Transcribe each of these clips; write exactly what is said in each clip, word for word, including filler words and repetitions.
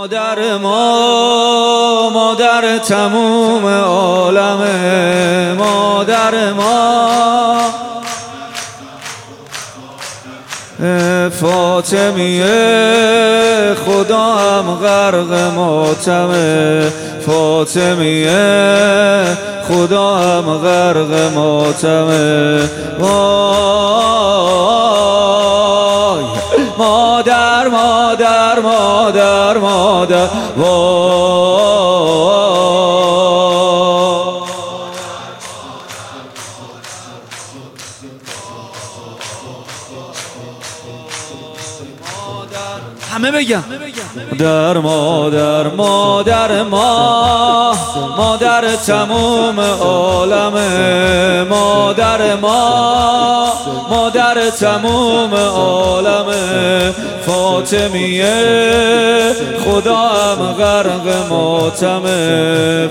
مادر ما، مادر تموم عالم، مادر ما فاطمیه خدا هم غرق ماتمه، فاطمیه خدا هم غرق ماتمه. وای مادر مادر مادر مادر وای همه بگم مادر مادر مادر ما، مادر تموم عالم، مادر ما، مادر تموم عالم، فاطمیه خدا هم غرق ماتمه،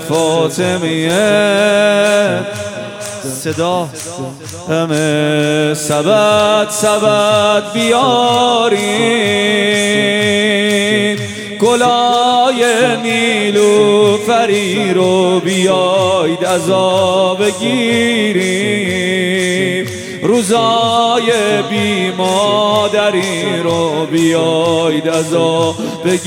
فاطمیه صدا همه سبد سبد بیارین، گلای نیلوفری رو بیاید عزا بگیریم، روزای بی مادری رو بیاید عزا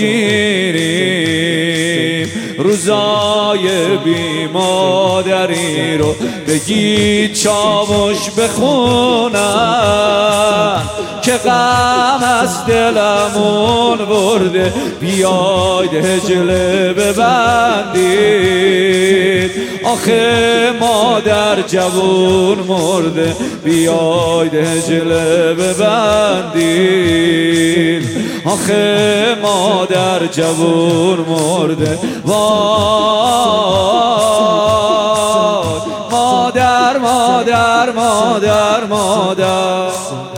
بگیریم، روزای بی مادری رو بگید چاوش بخونن که غم از دلمون برده، بیاید هجله ببندید، آخه مادر جوون مرده، بیاید هجله ببندید، آخه مادر جوون مرده. وای مادر مادر مادر مادر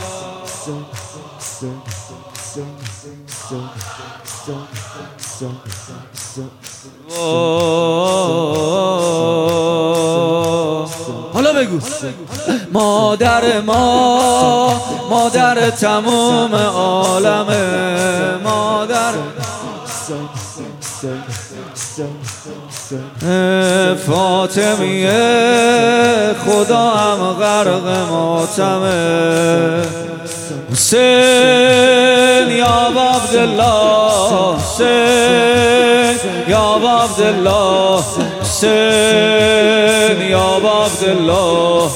حالا بگو مادر ما، مادر تموم عالم، مادر فاطمیه خدا هم غرق ماتمه، حسین یا عبدالله، حسین یا عبدالله، حسین یا عبدالله،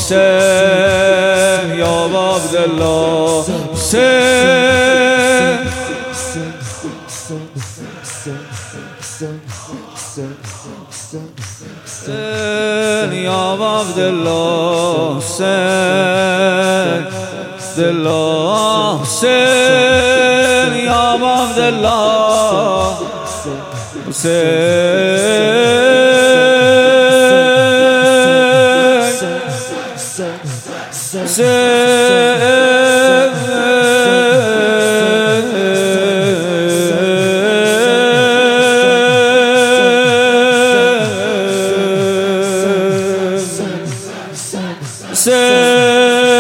حسین یا عبدالله، حسین حسین یا عبدالله، حسین عبدالله، حسین یا عبدالله، حسین حسین